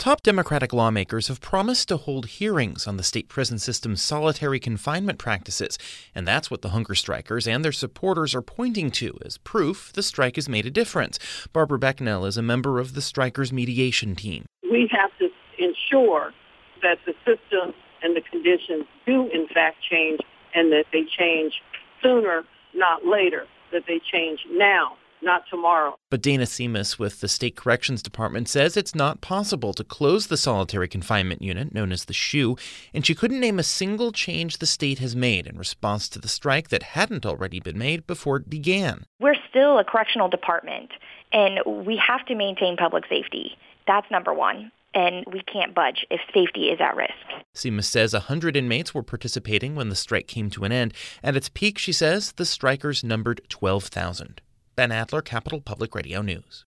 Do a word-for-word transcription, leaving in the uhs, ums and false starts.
Top Democratic lawmakers have promised to hold hearings on the state prison system's solitary confinement practices, and that's what the hunger strikers and their supporters are pointing to as proof the strike has made a difference. Barbara Becknell is a member of the strikers' mediation team. We have to ensure that the system and the conditions do in fact change, and that they change sooner, not later, that they change now, not tomorrow. But Dana Seamus with the State Corrections Department says it's not possible to close the solitary confinement unit, known as the S H U, and she couldn't name a single change the state has made in response to the strike that hadn't already been made before it began. We're still a correctional department, and we have to maintain public safety. That's number one. And we can't budge if safety is at risk. Seamus says one hundred inmates were participating when the strike came to an end. At its peak, she says, the strikers numbered twelve thousand. Ben Adler, Capital Public Radio News.